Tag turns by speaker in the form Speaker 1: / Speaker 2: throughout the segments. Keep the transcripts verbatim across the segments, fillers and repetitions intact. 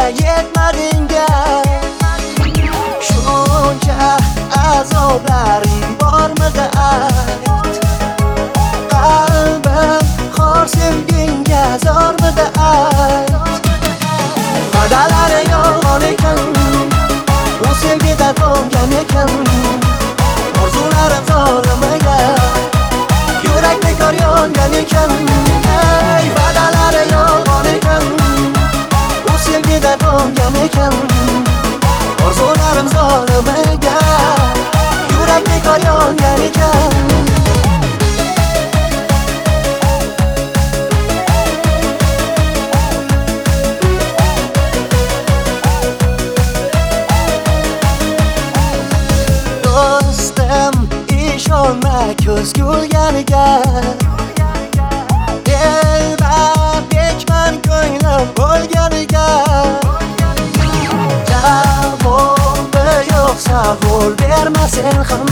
Speaker 1: yetmadingga. Shuncha azoblaring bormidi ayt. Qalbim xor sevgingga zormidi ayt. Va'dalari yolg'on ekan, bu sevgida to'ngan ekan. Orzularim zolimaga, yurak bekor yongan ekan. Ey, va'dalari yolg'on ekan, bu sevgida to'ngan ekan. Orzularim zolimaga, yurak bekor yongan ekan. Ishonma ko'z ko'rganiga, Dilbar bekman ko'nglim bo'lganiga. Javobi yo'q savol berma sen ham.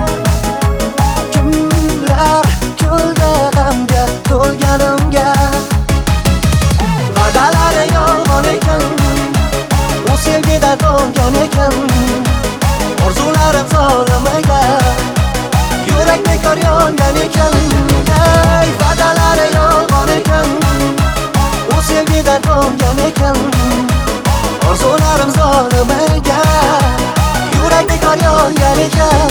Speaker 1: Kimlar kuldi g'amga to'lganimga. Va'dalari yolg'on ekan, u sevgida to'ngan ekan. Orzularim zolimaga, yurak bekor yongan ekan. Ey, va'dalari yolg'on ekan, u sevgida to'ngan ekan. Orzularim zolimaga, yurak bekor yongan ekan.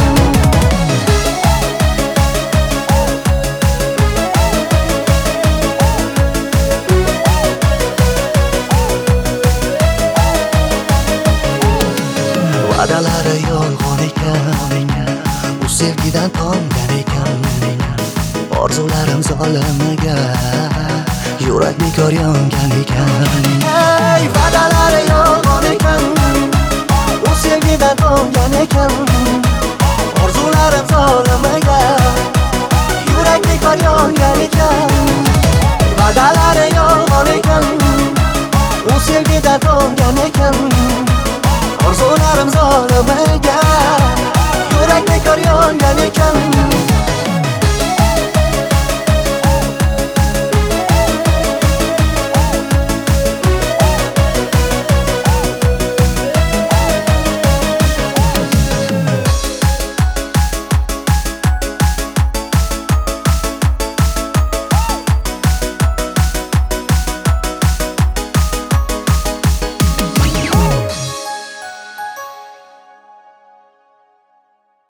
Speaker 1: Va'dalari yolg'on ekan, u sevgidan to'ngan ekan. Orzularim zolimaga, yurak bekor yongan ekan. Ey, va'dalari yolg'on ekan, u sevgidan to'ngan ekan. Orzularim zolimaga, yurak bekor yongan ekan. Va'dalari yolg'on ekan.